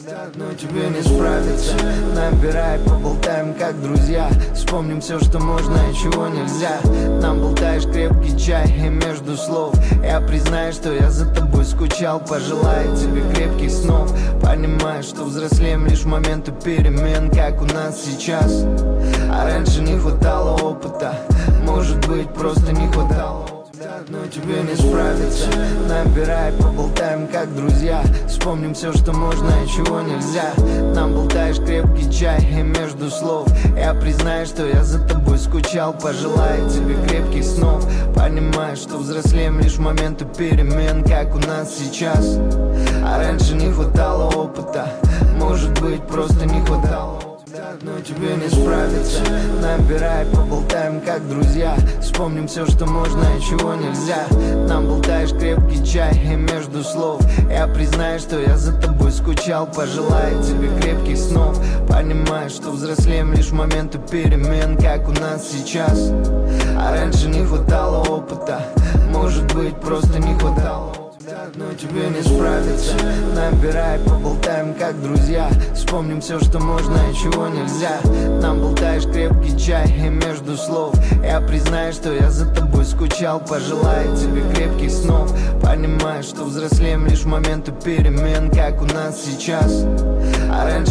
Но тебе не справиться. Набирай, поболтаем как друзья. Вспомним все, что можно и чего нельзя. Нам болтаешь крепкий чай и между слов я признаю, что я за тобой скучал. Пожелаю тебе крепких снов. Понимаю, что взрослеем лишь в моменты перемен, как у нас сейчас. А раньше не хватало опыта. Может быть, просто не хватало. Но тебе не справиться. Набирай, поболтаем как друзья. Вспомним все, что можно и чего нельзя. Нам болтаешь крепкий чай и между слов я признаю, что я за тобой скучал. Пожелаю тебе крепких снов. Понимаю, что взрослеем лишь в моменты перемен, как у нас сейчас. А раньше не хватало опыта. Может быть, просто не хватало. Но тебе не справиться. Набирай, поболтаем как друзья. Вспомним все, что можно и чего нельзя. Нам болтаешь крепкий чай и между слов я признаю, что я за тобой скучал. Пожелаю тебе крепких снов. Понимаю, что взрослеем лишь в моменты перемен, как у нас сейчас. А раньше не хватало опыта. Может быть, просто не хватало. Но тебе не справиться. Набирай, поболтаем как друзья. Вспомним все, что можно и чего нельзя. Нам болтаешь крепкий чай и между слов я признаю, что я за тобой скучал. Пожелаю тебе крепких снов. Понимаю, что взрослеем лишь в моменты перемен, как у нас сейчас. А раньше